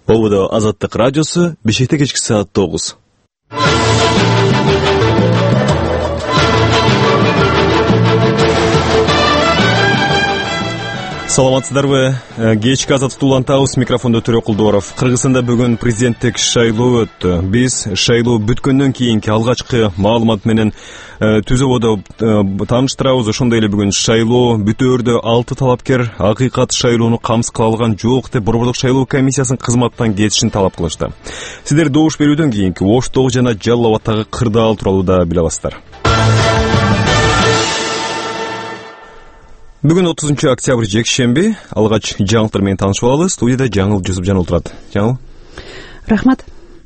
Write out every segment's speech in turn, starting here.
Ободо Азаттык радиосу, Бишкекте кечки саат 9. Саламатсыздарбы? Кечки Азаттык улантабыз, микрофондо Төрө Кулдуаров. Кыргызстанда бүгүн президенттик шайлоо өттү. Биз шайлоо бүткөндөн кийинки алгачкы маалымат менен түз ободо тааныштырабыз. Ошондой эле бүгүн шайлоо бүтөөрдө 6 талапкер акыйкат шайлоону камсыз кыла алган жок деп Борбордук шайлоо комиссиясынын кызматтан кетишин талап кылышты. Сиздер добуш берүүдөн кийинки Оштогу жана Жалал Абадтагы кырдаал тууралуу да биле аласыздар. Бүгүн 30 октябрь жекшемби, алгач жаңылыктар менен таанышып алабыз. Студияда Жаңыл Жусупжан отурат. Жаңыл. Рахмат.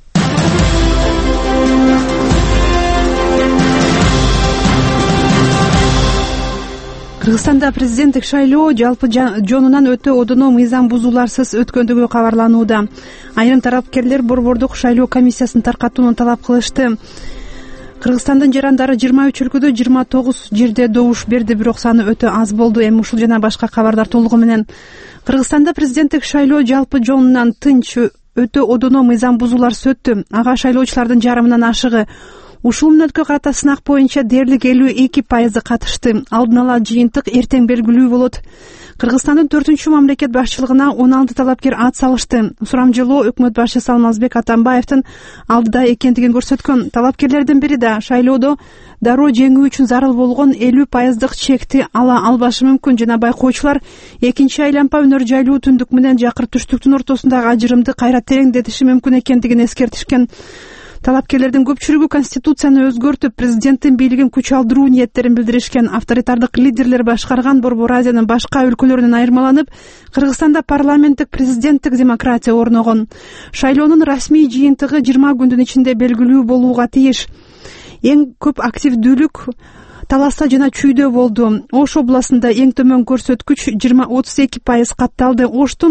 Кыргызстанда президенттик шайлоо жалпы жонунан өтө одоно мыйзам бузууларсыз өткөндүгү кабарланууда. Айрым тарапкерлер Борбордук шайлоо комиссиясын таркатууну талап кылышты. Кыргызстандын жарандары 23 өлкөдө 29 жерде добуш берди, бирок саны өтө аз болду. Эми ушул жана башка кабардар толугу менен. Кыргызстанда президенттик шайлоо жалпы жонунан тынч өтө одоно мыйзам бузууларсыз өттү. Ага шайлоочулардын жарымынан ашыгы ушул мүнөткө карата сынак боюнча дээрлик 52% катышты. Алдын ала жыйынтык эртең белгилүү болот. Кыргызстандын 4-чү мамлекет башчылыгына 16 талапкер ат салышты. Сурамжылоо өкмөт башчысы Алмазбек Атамбаевдин алдыда экендигин көрсөткөн. Талапкерлердин бири да шайлоодо дароо жеңүү үчүн зарыл болгон 50% чекти ала албашы мүмкүн жана байкоочулар экинчи айланпа өнөр жайлуу түндүк менен жакыр түштүктүн ортосундагы ажырымды кайра тереңдетиши мүмкүн экендигин эскертишкен. Талапкерлердин көпчүлүгү конституцияны өзгөртүп, президенттин бийлигин күч алдыруу ниеттерин билдиришкен. Авторитардык лидерлер башкарган Борбор Азиянын башка өлкөлөрүнөн айырмаланып, Кыргызстанда парламенттик президенттик демократия орногон. Шайлоонун расмий жыйынтыгы 20 күндүн ичинде белгилүү болууга тийиш. Эң көп активдүүлүк Таласа жана Чүйдө болду. Ош областында эң төмөн көрсөткүч 32% катталды.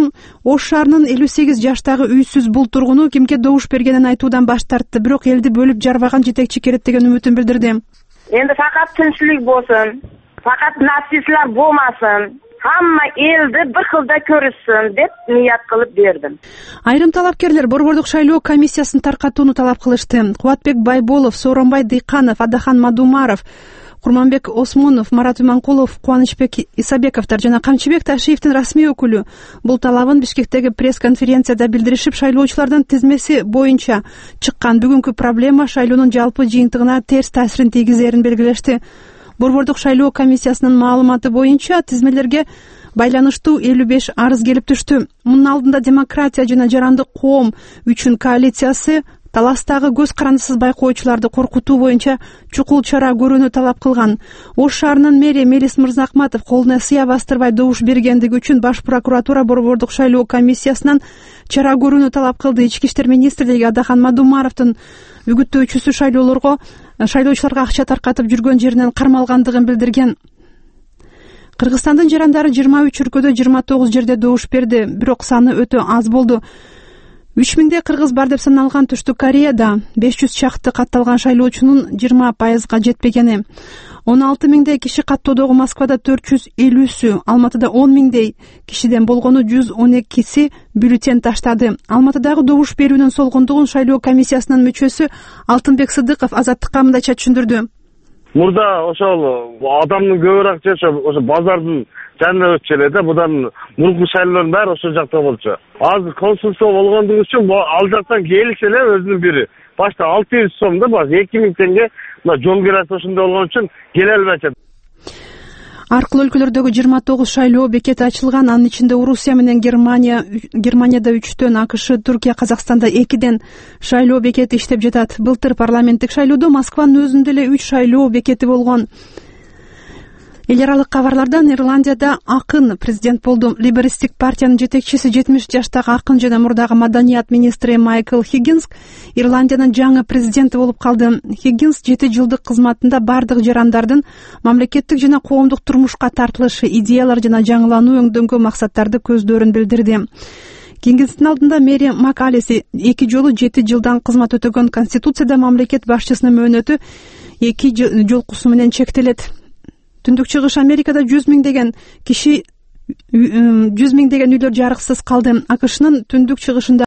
Ош шаарынын 58 жаштагы үйсүз бул тургуну кимге добуш бергенин айтуудан баш тартты, бирок элди бөлүп жарбаган жетекчи керет деген үмүтүн билдирди. Энди факат тынччылык болсун, факат нацистлер болмасын, хамма элди бир кылда көрүшсүн деп ният кылып бердим. Айрым талапкерлер Борбордук шайлоо комиссиясын таркатууну талап кылышты. Кубатбек Байболов, Сооронбай Дыйканов, Адахан Мадумаров, Курманбек Осмонов, Марат Иманкулов, Кубанычбек Исабековдор жана Камчыбек Ташиевдин расмий өкүлү бул талабын Бишкектеги пресс-конференцияда билдиришип, шайлоочулардын тизмеси боюнча чыккан бүгүнкү проблема шайлоонун жалпы жыйынтыгына терс таасирин тийгизерин белгилешти. Борбордук шайлоо комиссиясынын маалыматы боюнча тизмелерге байланыштуу 55 арыз келип түштү. Мунун алдында демократия жана жарандык коом үчүн коалициясы Таластагы көз карандысыз байкоочуларды коркутуу боюнча чукул чара көрүүнү талап кылган. Ош шаарынын мэри Мелис Мырзахматов колуна сыя бастырбай добуш бергендиги үчүн Баш прокуратура Борбордук шайлоо комиссиясынан чара көрүүнү талап кылды. Ички иштер министрлиги Адахан Мадумаровдун үгүттөөчүсү шайлоочуларга акча таркатып жүргөн жеринен кармалгандыгын билдирген. Кыргызстандын жарандары 23 өлкөдө 29 жерде добуш берди, бирок саны өтө аз болду. 3000 кыргыз бар деп саналган Түштүк Кореяда 500 чакты катталган шайлоочунун 20% жетпегени. 16 000 киши каттоодогу Москвада 450-сү, Алматыда 10 000 кишиден болгону 112-си бюллетень таштады. Алматыдагы добуш берүүнүн солгондугун шайлоо комиссиясынын мүчөсү Алтынбек Сыдыков Азаттыкка мындайча түшүндүрдү. Мурда ошол адамдын көбүрөөк жашап, ошо базардын жанында өтчү эле да, будан мурунку шайлоонун баары ошол жакта болчу. Азыр консулство болгондугу үчүн ал жактан келиши эле өзүнүн бири. Башта 600 сом да бар, 2000 теңге мына жол кирасы ошондой болгон үчүн келе албайт. Аркылуу өлкөлөрдөгү 29 шайлоо бекети ачылган. Анын ичинде Орусия менен Германияда 3-төн, АКШ, Түркия, Казакстанда 2-ден шайлоо бекети иштеп жатат. Былтыр парламенттик шайлоодо Москванын өзүндө эле 3 шайлоо бекети болгон. Эл аралык кабарлардан Ирландияда акын президент болду. Лейбористтик партиянын жетекчиси 70 жаштагы акын жана мурдагы маданият министри Майкл Хиггинс Ирландиянын жаңы президенти болуп калды. Хиггинс 7 жылдык кызматында бардык жарандардын мамлекеттик жана коомдук турмушка тартылышы, идеялар жана жаңылануу өңдөнгөн максаттарды көздөрүн билдирди. Хиггинстин алдында мэри Макалеси 2 жолу 7 жылдан кызмат өтөгөн. Конституцияда мамлекет башчысынын мөөнөтү 2 жолкусу менен чектелет. Түндүк чыгыш Америкада 100 миңдеген үйлөр жарыксыз калды. АКШнын түндүк чыгышында